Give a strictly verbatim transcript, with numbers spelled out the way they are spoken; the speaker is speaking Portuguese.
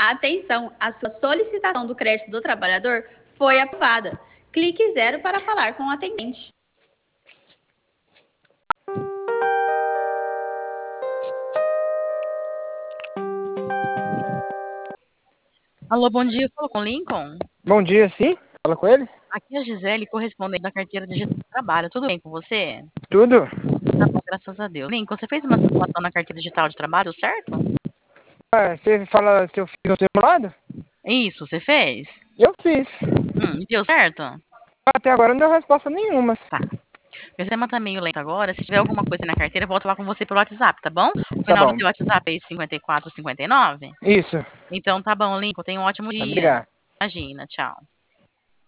Atenção, a sua solicitação do crédito do trabalhador foi aprovada. Clique zero para falar com o atendente. Alô, bom dia, eu falo com o Lincoln. Bom dia, sim? Fala com ele? Aqui é a Gisele, correspondente da carteira digital de trabalho. Tudo bem com você? Tudo? Tá bom, graças a Deus. Lincoln, você fez uma simulação na carteira digital de trabalho, certo? Ah, você fala se eu fiz um simulado? Isso, você fez? Eu fiz. Hum, e deu certo? Até agora não deu resposta nenhuma. Tá. Meu sistema tá meio lento agora. Se tiver alguma coisa na carteira, eu volto lá com você pelo WhatsApp, tá bom? O Tá final do bom. seu WhatsApp é cinquenta e quatro cinquenta e nove? Isso. Então tá bom, Lincoln. Tenha um ótimo dia. Obrigado. Imagina, tchau.